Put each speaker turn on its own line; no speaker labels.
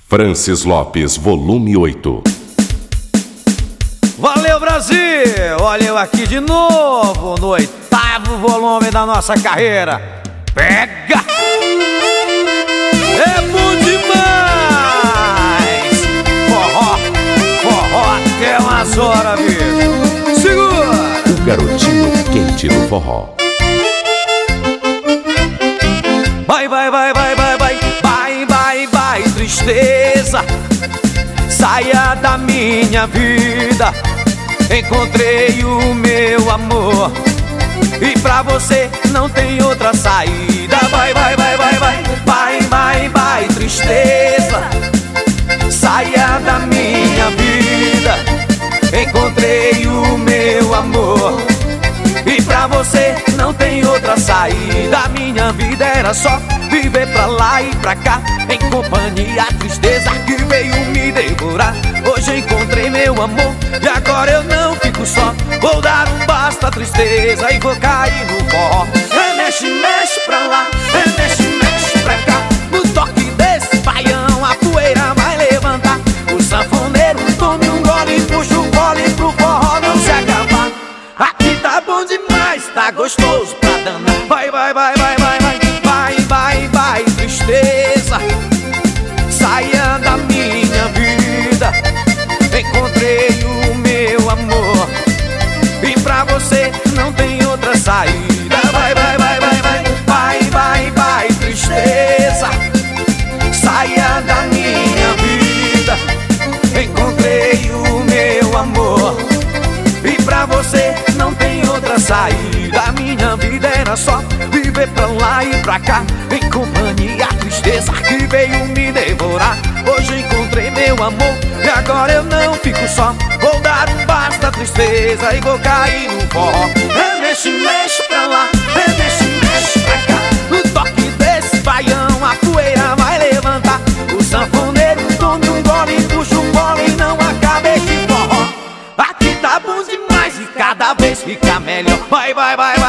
Francis Lopes, volume 8.
Valeu, Brasil! Olha eu aqui de novo no 8º volume da nossa carreira. Pega! É bom demais! Forró, forró até umas horas, bicho. Segura!
O garotinho quente do forró.
Vai, vai, vai, vai, vai, vai, vai, vai, vai, tristeza, saia da minha vida. Encontrei o meu amor e pra você não tem outra saída. Vai, vai, vai, vai, vai, vai, vai, vai, tristeza, saia da minha vida. Encontrei o meu amor e pra você não tem outra saída. Minha vida era só viver pra lá e pra cá, em companhia, a tristeza que veio me devorar. Hoje encontrei meu amor e agora eu não fico só. Vou dar um basta à tristeza e vou cair no forró. Mexe, mexe pra lá, mexe, mexe pra cá. No toque desse baião a poeira vai levantar. O sanfoneiro tome um gole e puxa o gole pro forró não se acabar. Aqui tá bom demais, tá gostoso pra danar. Vai, vai, vai, vai, vai, vai, vai, vai, vai, tristeza, saia da minha vida. Encontrei o meu amor e pra você não tem outra saída. Vai, vai, vai, vai, vai, vai, vai, vai, tristeza, saia da minha vida. Encontrei o meu amor e pra você não tem outra saída. Minha vida era só viver pra lá e pra cá, em companhia, a tristeza que veio me devorar. Hoje encontrei meu amor e agora eu não fico só. Vou dar um basta à tristeza e vou cair no forró. Mexe, mexe pra lá, mexe, mexe pra cá. No toque desse baião a poeira vai levantar. O sanfoneiro tome um gole e puxa um gole e não acaba esse forró. Aqui tá bom demais e cada vez fica melhor. Vai, vai, vai,